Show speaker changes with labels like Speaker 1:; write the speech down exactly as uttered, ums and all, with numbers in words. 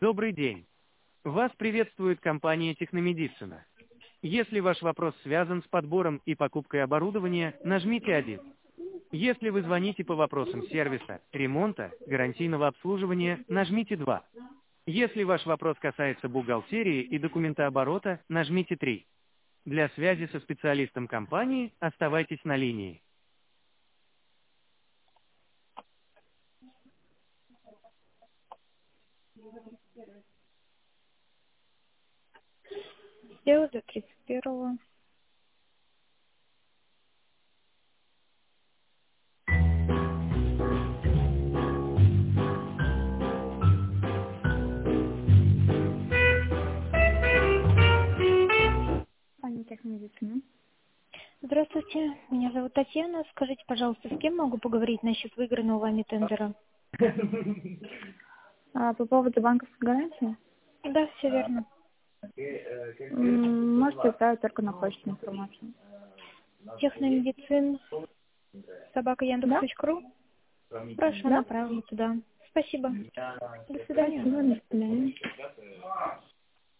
Speaker 1: Добрый день. Вас приветствует компания Техномедицина. Если ваш вопрос связан с подбором и покупкой оборудования, нажмите один. Если вы звоните по вопросам сервиса, ремонта, гарантийного обслуживания, нажмите два. Если ваш вопрос касается бухгалтерии и документооборота, нажмите три. Для связи со специалистом компании оставайтесь на линии.
Speaker 2: Сделаю до тридцать первого.
Speaker 3: Пани Техмедицина.
Speaker 2: Здравствуйте, меня зовут Татьяна. Скажите, пожалуйста, с кем могу поговорить насчет выигранного вами тендера?
Speaker 3: А, по поводу банковской гарантии?
Speaker 2: Да, все верно.
Speaker 3: М, Можете отправить только на почту информацию.
Speaker 2: Техномедицин, собака
Speaker 3: Да?
Speaker 2: яндекс точка ру. Прошу,
Speaker 3: Да?
Speaker 2: направлю туда. Спасибо. До свидания.
Speaker 3: Спасибо, до свидания.